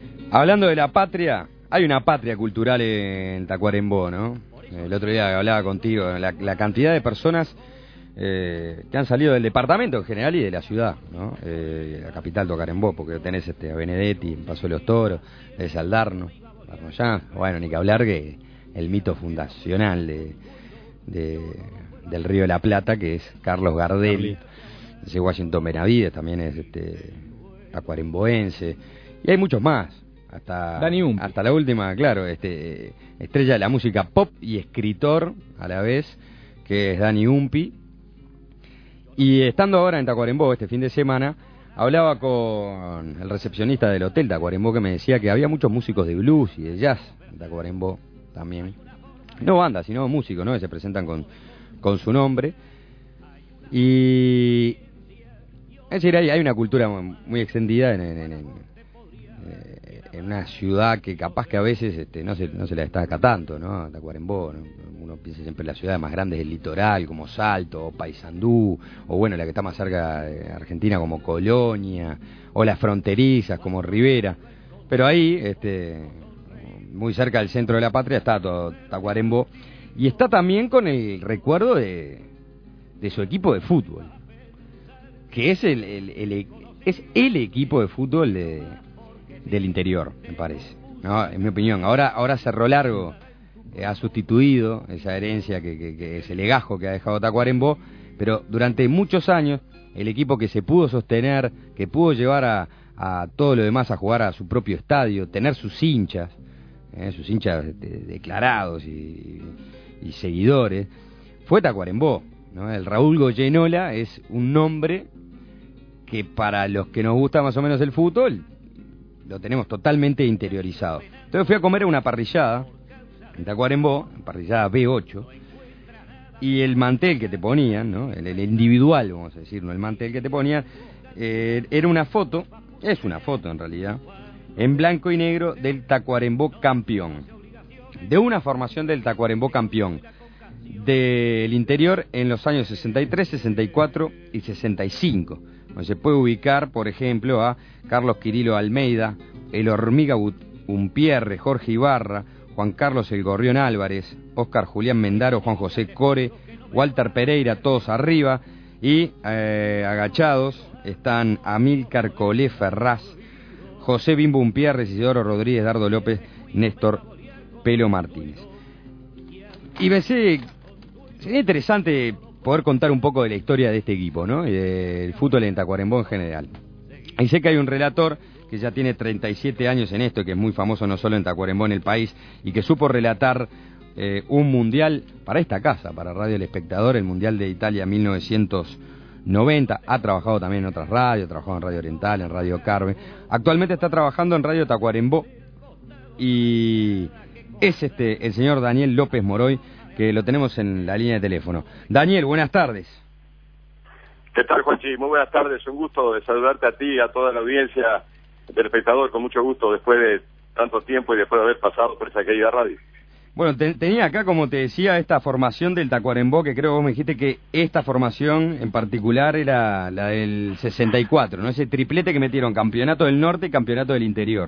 Hablando de la patria, hay una patria cultural en Tacuarembó, ¿no? El otro día hablaba contigo, la cantidad de personas que han salido del departamento en general y de la ciudad, ¿no? La capital Tacuarembó, porque tenés a Benedetti, en Paso de los Toros, de Saldarno, Barnoyán, bueno, ni que hablar que el mito fundacional del Río de la Plata, que es Carlos Gardel, ese Washington Benavides, también es tacuaremboense, y hay muchos más. Hasta la última, claro, estrella de la música pop y escritor a la vez, que es Dani Umpi. Y estando ahora en Tacuarembó este fin de semana, hablaba con el recepcionista del Hotel Tacuarembó, que me decía que había muchos músicos de blues y de jazz en Tacuarembó también. No bandas, sino músicos, ¿no? Que se presentan con su nombre. Y es decir, hay una cultura muy extendida en una ciudad que capaz que a veces no se la destaca tanto, ¿no? Tacuarembó, ¿no? Uno piensa siempre en las ciudades más grandes del litoral, como Salto, o Paysandú, o bueno, la que está más cerca de Argentina, como Colonia, o las fronterizas, como Rivera. Pero ahí, muy cerca del centro de la patria, está todo Tacuarembó, y está también con el recuerdo de su equipo de fútbol, que es el equipo de fútbol del interior, me parece, ¿no? En mi opinión. Ahora Cerro Largo ha sustituido esa herencia que ese legajo que ha dejado Tacuarembó, pero durante muchos años el equipo que se pudo sostener, que pudo llevar a todo lo demás a jugar a su propio estadio, tener sus hinchas declarados y seguidores, fue Tacuarembó, ¿no? El Raúl Goyenola es un nombre que para los que nos gusta más o menos el fútbol lo tenemos totalmente interiorizado. Entonces fui a comer a una parrillada en Tacuarembó, parrillada B8, y el mantel que te ponían, ¿no? El individual, vamos a decirlo, el mantel que te ponían, era una foto, es una foto en realidad, en blanco y negro del Tacuarembó campeón, de una formación del Tacuarembó campeón del interior en los años 63, 64 y 65. Donde se puede ubicar, por ejemplo, a Carlos Quirilo Almeida, el Hormiga Umpierre, Jorge Ibarra, Juan Carlos El Gorrión Álvarez, Óscar Julián Mendaro, Juan José Core, Walter Pereira, todos arriba, y agachados están Amílcar Colé Ferraz, José Bimbo Umpierre, Isidoro Rodríguez, Dardo López, Néstor Pelo Martínez. Y me sería interesante poder contar un poco de la historia de este equipo, ¿no? Y del fútbol en Tacuarembó en general. Y sé que hay un relator que ya tiene 37 años en esto, que es muy famoso no solo en Tacuarembó, en el país, y que supo relatar un mundial para esta casa, para Radio El Espectador, el Mundial de Italia 1990. Ha trabajado también en otras radios, ha trabajado en Radio Oriental, en Radio Carve. Actualmente está trabajando en Radio Tacuarembó, y es el señor Daniel López Moroy, que lo tenemos en la línea de teléfono. Daniel, buenas tardes. ¿Qué tal, Juanchi? Muy buenas tardes, un gusto de saludarte a ti y a toda la audiencia del Espectador, con mucho gusto, después de tanto tiempo y después de haber pasado por esa querida radio. Bueno, tenía acá, como te decía, esta formación del Tacuarembó, que creo que vos me dijiste que esta formación en particular era la del 64, ¿no? Ese triplete que metieron, campeonato del norte y campeonato del interior.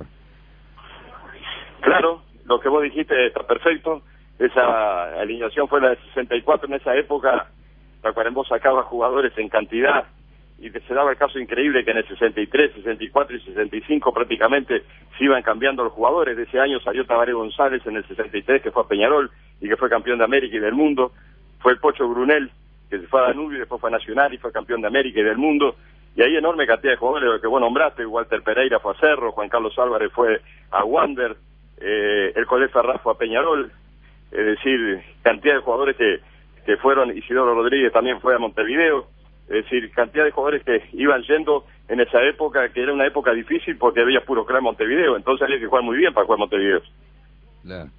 Claro, lo que vos dijiste está perfecto. Esa alineación fue la de 64. En esa época Tacuarembó sacaba jugadores en cantidad y se daba el caso increíble que en el 63, 64 y 65 prácticamente se iban cambiando los jugadores. De ese año salió Tabaré González en el 63, que fue a Peñarol y que fue campeón de América y del mundo. Fue el Pocho Brunel, que se fue a Danubio y después fue a Nacional y fue campeón de América y del mundo. Y hay enorme cantidad de jugadores que vos nombraste. Walter Pereira fue a Cerro, Juan Carlos Álvarez fue a Wander, el Colé Ferraz fue a Peñarol. Es decir, cantidad de jugadores que fueron. Isidoro Rodríguez también fue a Montevideo. Es decir, cantidad de jugadores que iban yendo en esa época, que era una época difícil porque había puro crack en Montevideo, entonces había que jugar muy bien para jugar en Montevideo. Claro.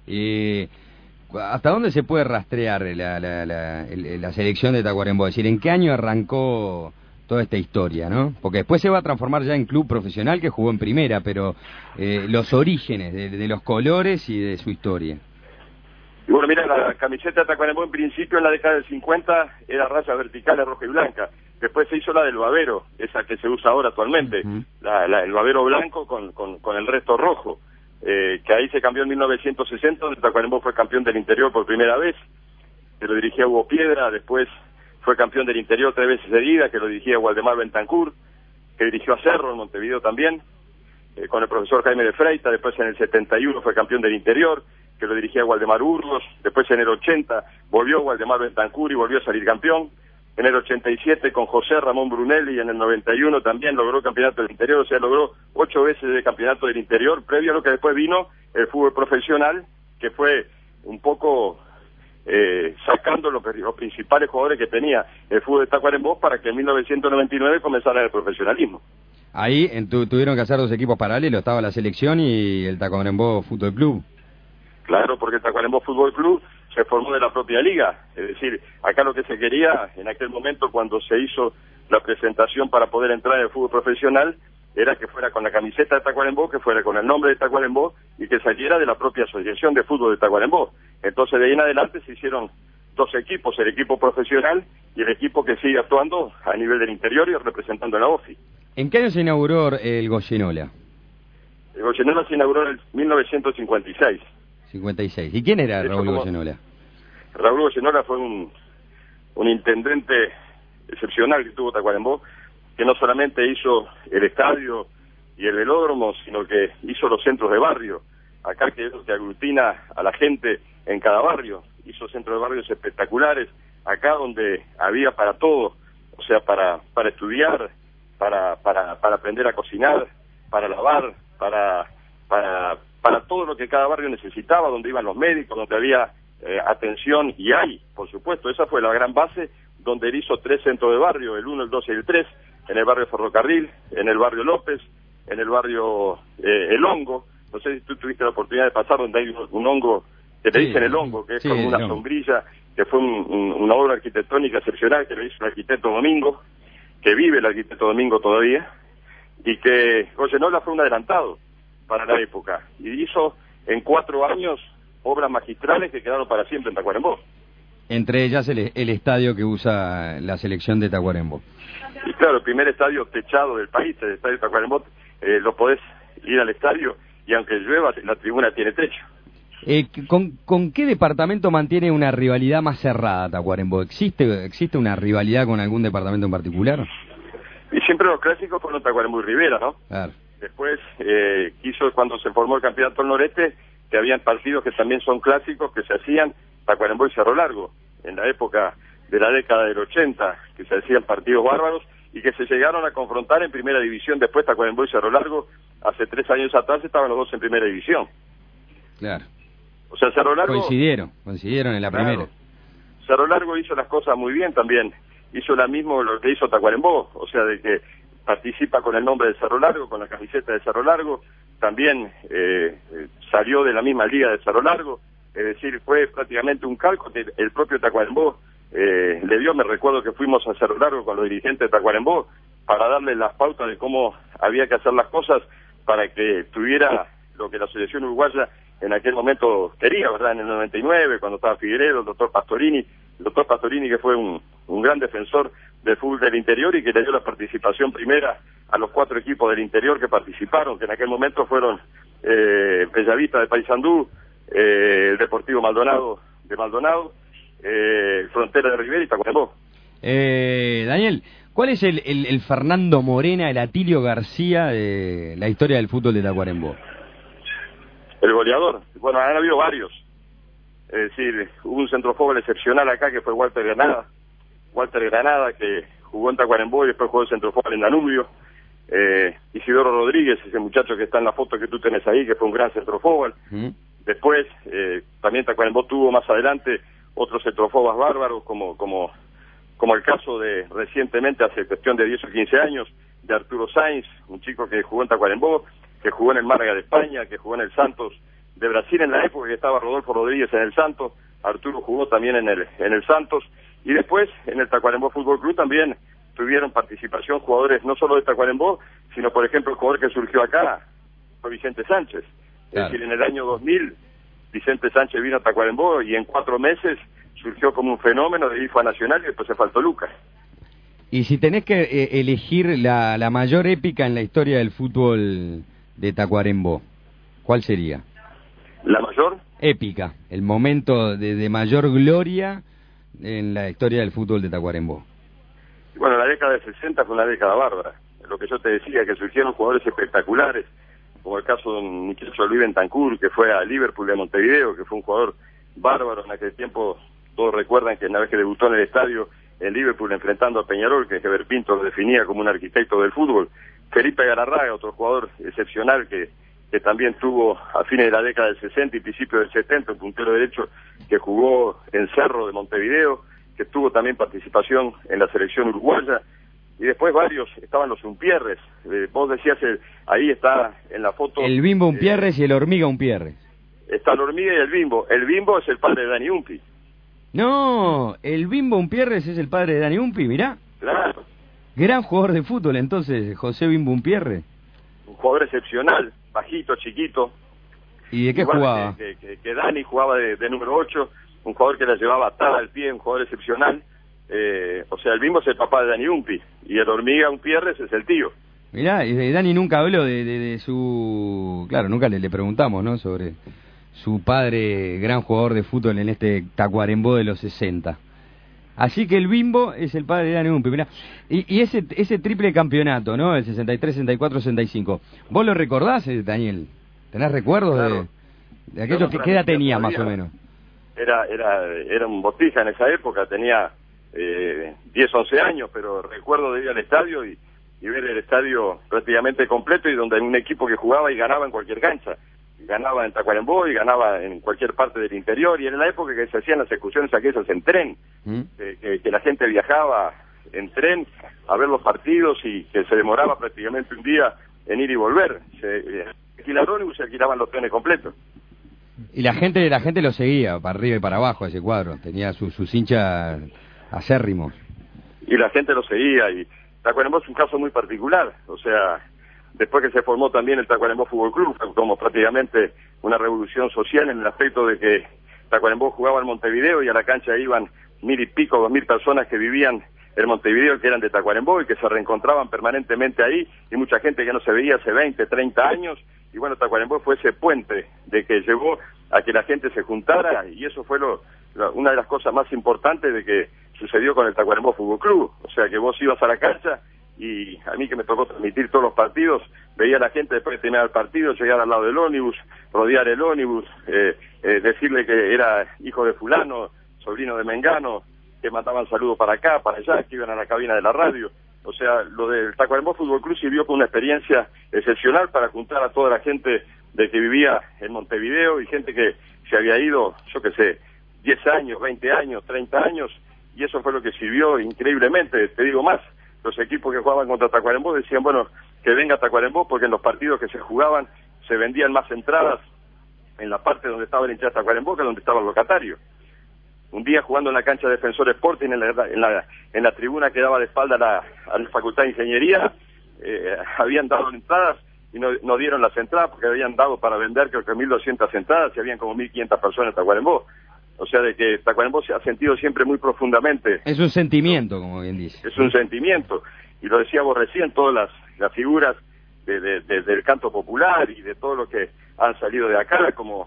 ¿Hasta dónde se puede rastrear la selección de Tacuarembó? Es decir, ¿en qué año arrancó toda esta historia, no? Porque después se va a transformar ya en club profesional, que jugó en primera, pero los orígenes de los colores y de su historia. Y bueno, mira, la camiseta de Tacuarembó en principio en la década del 50 era rayas verticales roja y blanca. Después se hizo la del babero, esa que se usa ahora actualmente, el babero blanco con el resto rojo, que ahí se cambió en 1960, donde Tacuarembó fue campeón del interior por primera vez, que lo dirigía Hugo Piedra. Después fue campeón del interior 3 veces seguidas, que lo dirigía Waldemar Bentancur, que dirigió a Cerro en Montevideo también, con el profesor Jaime de Freitas. Después en el 71 fue campeón del interior, que lo dirigía Waldemar Urlos. Después en el 80 volvió Waldemar Bentancur y volvió a salir campeón. En el 87 con José Ramón Brunelli, y en el 91 también logró campeonato del interior. O sea, logró 8 veces el campeonato del interior, previo a lo que después vino el fútbol profesional, que fue un poco sacando los principales jugadores que tenía el fútbol de Tacuarembó para que en 1999 comenzara el profesionalismo. Ahí tuvieron que hacer 2 equipos paralelos, estaba la selección y el Tacuarembó Fútbol Club. Claro, porque el Tacuarembó Fútbol Club se formó de la propia liga. Es decir, acá lo que se quería en aquel momento, cuando se hizo la presentación para poder entrar en el fútbol profesional, era que fuera con la camiseta de Tacuarembó, que fuera con el nombre de Tacuarembó y que saliera de la propia asociación de fútbol de Tacuarembó. Entonces de ahí en adelante se hicieron 2 equipos, el equipo profesional y el equipo que sigue actuando a nivel del interior y representando a la OFI. ¿En qué año se inauguró el Goyenola? El Goyenola se inauguró en 1956. 56. ¿Y quién era Raúl Goyenola? Raúl Goyenola fue un intendente excepcional que tuvo Tacuarembó, que no solamente hizo el estadio y el velódromo, sino que hizo los centros de barrio. Acá que aglutina a la gente en cada barrio. Hizo centros de barrios espectaculares, acá donde había para todo, o sea, para estudiar, para aprender a cocinar, para lavar, para todo lo que cada barrio necesitaba, donde iban los médicos, donde había atención, y hay, por supuesto, esa fue la gran base, donde él hizo 3 centros de barrio, el 1, el 2 y el 3, en el barrio Ferrocarril, en el barrio López, en el barrio El Hongo. No sé si tú tuviste la oportunidad de pasar, donde hay un hongo, que te dicen el hongo, que es como una sombrilla, que fue una obra arquitectónica excepcional, que lo hizo el arquitecto Domingo, que vive el arquitecto Domingo todavía, y que Goyenola fue un adelantado para la época, y hizo en 4 años obras magistrales que quedaron para siempre en Tacuarembó. Entre ellas el estadio que usa la selección de Tacuarembó. Y claro, el primer estadio techado del país, el estadio de Tacuarembó, lo podés ir al estadio y aunque llueva, la tribuna tiene techo. ¿Con qué departamento mantiene una rivalidad más cerrada Tacuarembó? ¿Existe una rivalidad con algún departamento en particular? Y siempre los clásicos fueron Tacuarembó y Rivera, ¿no? Claro. Después quiso, cuando se formó el campeonato del Noreste, que habían partidos que también son clásicos, que se hacían Tacuarembó y Cerro Largo, en la época de la década del 80, que se hacían partidos bárbaros, y que se llegaron a confrontar en primera división. Después Tacuarembó y Cerro Largo, hace 3 años atrás, estaban los 2 en primera división. Claro. O sea, Cerro Largo... Coincidieron en la primera. Cerro Largo hizo las cosas muy bien también, hizo lo mismo lo que hizo Tacuarembó, o sea, de que participa con el nombre de Cerro Largo, con la camiseta de Cerro Largo, también salió de la misma liga de Cerro Largo, es decir, fue prácticamente un calco que el propio Tacuarembó le dio. Me recuerdo que fuimos a Cerro Largo con los dirigentes de Tacuarembó para darle las pautas de cómo había que hacer las cosas para que tuviera lo que la selección uruguaya en aquel momento quería, ¿verdad? En el 99, cuando estaba Figueiredo, el doctor Pastorini que fue un gran defensor del fútbol del interior y que le dio la participación primera a los 4 equipos del interior que participaron, que en aquel momento fueron Bellavista de Paysandú, el Deportivo Maldonado de Maldonado, Frontera de Rivera y Tacuarembó. Daniel, ¿cuál es el Fernando Morena, el Atilio García de la historia del fútbol de Tacuarembó? El goleador. Bueno, han habido varios. Es decir, hubo un centrofobo excepcional acá que fue Walter Granada, que jugó en Tacuarembó y después jugó el centrofobo en Danubio. Isidoro Rodríguez, ese muchacho que está en la foto que tú tenés ahí, que fue un gran centrofobo. Después, también Tacuarembó tuvo más adelante otros centrofobas bárbaros, como el caso de recientemente, hace cuestión de 10 o 15 años, de Arturo Sainz, un chico que jugó en Tacuarembó, que jugó en el Málaga de España, que jugó en el Santos de Brasil en la época que estaba Rodolfo Rodríguez en el Santos. Arturo jugó también en el Santos, y después en el Tacuarembó Fútbol Club también tuvieron participación jugadores no solo de Tacuarembó, sino por ejemplo el jugador que surgió acá fue Vicente Sánchez. Claro. Es decir, en el año 2000 Vicente Sánchez vino a Tacuarembó y en 4 meses surgió como un fenómeno, de ahí fue a Nacional y después se faltó Lucas. Y si tenés que elegir la mayor épica en la historia del fútbol de Tacuarembó, ¿cuál sería? ¿La mayor? Épica, el momento de mayor gloria en la historia del fútbol de Tacuarembó. Bueno, la década de 60 fue una década bárbara. Lo que yo te decía, que surgieron jugadores espectaculares, como el caso de Miquel Solí Bentancur, que fue a Liverpool de Montevideo, que fue un jugador bárbaro en aquel tiempo. Todos recuerdan que una vez que debutó en el estadio en Liverpool enfrentando a Peñarol, que Heber Pinto lo definía como un arquitecto del fútbol. Felipe Galarraga, otro jugador excepcional que también tuvo a fines de la década del 60 y principios del 70, un puntero derecho que jugó en Cerro de Montevideo, que tuvo también participación en la selección uruguaya. Y después varios, estaban los Umpierres. Vos decías, ahí está en la foto... El Bimbo Umpierres y el Hormiga Umpierres. Está la Hormiga y el Bimbo. El Bimbo es el padre de Dani Umpi. No, el Bimbo Umpierres es el padre de Dani Umpi, mirá. Claro. Gran jugador de fútbol entonces, José Bimbo Umpierres. Un jugador excepcional, bajito, chiquito. ¿Y de qué igual jugaba? Que Dani jugaba de número 8, un jugador que la llevaba atada al pie, un jugador excepcional. O sea, el Bimbo es el papá de Dani Umpi y el Hormiga Umpierres es el tío. Mirá, y Dani nunca habló de su... Claro, nunca le preguntamos, ¿no?, sobre su padre, gran jugador de fútbol en este Tacuarembó de los 60. Así que el Bimbo es el padre de Dani Umpi, mirá. Y ese triple campeonato, ¿no?, el 63, 64, 65. ¿Vos lo recordás, Daniel? ¿Tenés recuerdos Claro. de aquello? ¿Qué edad tenía más o menos? Era un botija en esa época, tenía 10, 11 años, pero recuerdo de ir al estadio y ver el estadio prácticamente completo, y donde hay un equipo que jugaba y ganaba en cualquier cancha. Ganaba en Tacuarembó y ganaba en cualquier parte del interior, y era la época que se hacían las excursiones aquellas en tren, que la gente viajaba en tren a ver los partidos y que se demoraba prácticamente un día en ir y volver. Se alquilaron y se alquilaban los trenes completos. Y la gente lo seguía para arriba y para abajo ese cuadro, tenía sus hinchas acérrimos. Y la gente lo seguía, y Tacuarembó es un caso muy particular, o sea, después que se formó también el Tacuarembó Fútbol Club, fue como prácticamente una revolución social en el aspecto de que Tacuarembó jugaba en Montevideo y a la cancha iban 1.000 y pico, 2.000 personas que vivían en Montevideo, que eran de Tacuarembó y que se reencontraban permanentemente ahí, y mucha gente que no se veía hace 20, 30 años, y bueno, Tacuarembó fue ese puente de que llevó a que la gente se juntara, y eso fue una de las cosas más importantes de que sucedió con el Tacuarembó Fútbol Club. O sea, que vos ibas a la cancha, y a mí que me tocó transmitir todos los partidos, veía a la gente después de terminar el partido llegar al lado del ómnibus, rodear el ómnibus, decirle que era hijo de fulano, sobrino de Mengano, que mandaban saludos para acá, para allá, que iban a la cabina de la radio. O sea, lo del Tacuarembó Fútbol Club sirvió como una experiencia excepcional para juntar a toda la gente de que vivía en Montevideo y gente que se había ido, yo qué sé, 10 años, 20 años, 30 años, y eso fue lo que sirvió increíblemente. Te digo más, los equipos que jugaban contra Tacuarembó decían, bueno, que venga Tacuarembó, porque en los partidos que se jugaban se vendían más entradas en la parte donde estaba el hinchada de Tacuarembó que donde estaba el locatario. Un día jugando en la cancha de Defensor Sporting, en la tribuna que daba de espalda a la Facultad de Ingeniería, habían dado entradas y no dieron las entradas porque habían dado para vender creo que 1.200 entradas y habían como 1.500 personas en Tacuarembó. O sea, de que Tacuarembó se ha sentido siempre muy profundamente. Es un sentimiento, como bien dice. Es un sentimiento, y lo decíamos recién, todas las figuras del canto popular y de todo lo que han salido de acá, como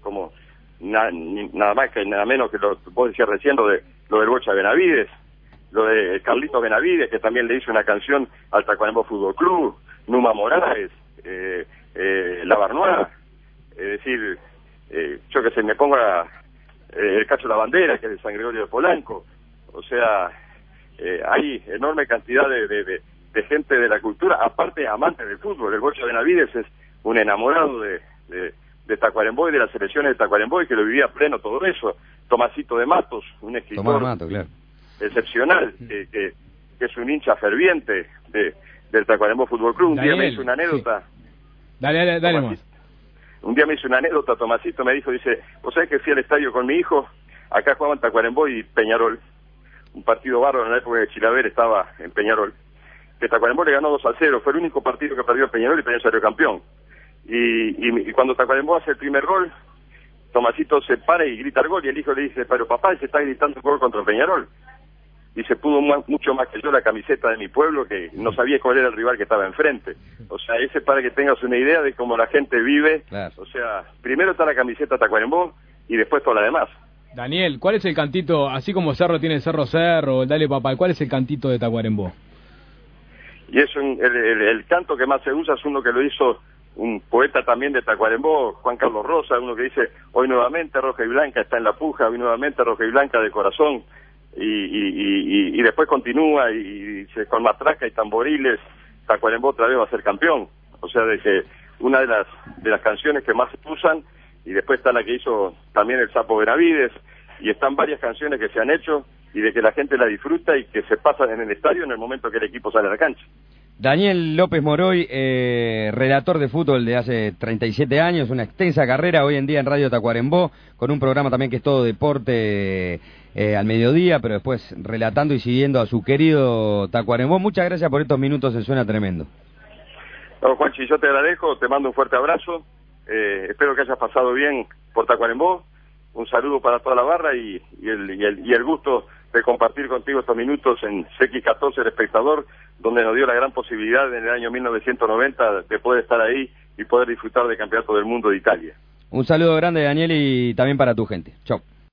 nada más que nada menos que vos decías recién, lo del Bocha Benavides, lo de Carlito Benavides, que también le hizo una canción al Tacuarembó Fútbol Club, Numa Morales, La Barnoa, es decir, yo que sé, me pongo el Cacho La Bandera, que es de San Gregorio de Polanco. O sea, hay enorme cantidad de gente de la cultura, aparte amante del fútbol. El Bocha Benavides es un enamorado de Tacuarembó y de las selecciones de Tacuarembó, y que lo vivía pleno todo eso. Tomasito de Matos, un escritor claro, excepcional, que es un hincha ferviente del Tacuarembó Fútbol Club. Un día me hizo una anécdota. Sí. Dale más. Un día me hizo una anécdota, Tomasito me dijo, dice, ¿vos sabés que fui al estadio con mi hijo? Acá jugaban Tacuarembó y Peñarol, un partido bárbaro en la época de Chilaver estaba en Peñarol, que Tacuarembó le ganó 2-0, fue el único partido que perdió Peñarol y Peñarol salió campeón. Y cuando Tacuarembó hace el primer gol, Tomasito se para y grita el gol, y el hijo le dice, pero papá, se está gritando el gol contra Peñarol. y se pudo mucho más que yo la camiseta de mi pueblo, que no sabía cuál era el rival que estaba enfrente. O sea, ese para que tengas una idea de cómo la gente vive. Claro. O sea, primero está la camiseta Tacuarembó y después toda la demás. Daniel, ¿cuál es el cantito, así como Cerro tiene Cerro Cerro, el Dale Papá, cuál es el cantito de Tacuarembó? Y es el canto que más se usa, es uno que lo hizo un poeta también de Tacuarembó, Juan Carlos Rosa, uno que dice: hoy nuevamente roja y blanca está en la puja, hoy nuevamente roja y blanca de corazón, y después continúa y con matraca y tamboriles, Tacuarembó otra vez va a ser campeón. O sea, de que una de las canciones que más se usan, y después está la que hizo también el Sapo Benavides, y están varias canciones que se han hecho, y de que la gente la disfruta y que se pasan en el estadio en el momento que el equipo sale a la cancha. Daniel López Moroy, relator de fútbol de hace 37 años, una extensa carrera hoy en día en Radio Tacuarembó, con un programa también que es todo deporte al mediodía, pero después relatando y siguiendo a su querido Tacuarembó. Muchas gracias por estos minutos, se suena tremendo. No, Juanchi, yo te agradezco, te mando un fuerte abrazo, espero que hayas pasado bien por Tacuarembó, un saludo para toda la barra y el gusto de compartir contigo estos minutos en CX14 El Espectador, donde nos dio la gran posibilidad en el año 1990 de poder estar ahí y poder disfrutar del Campeonato del Mundo de Italia. Un saludo grande, Daniel, y también para tu gente. Chau.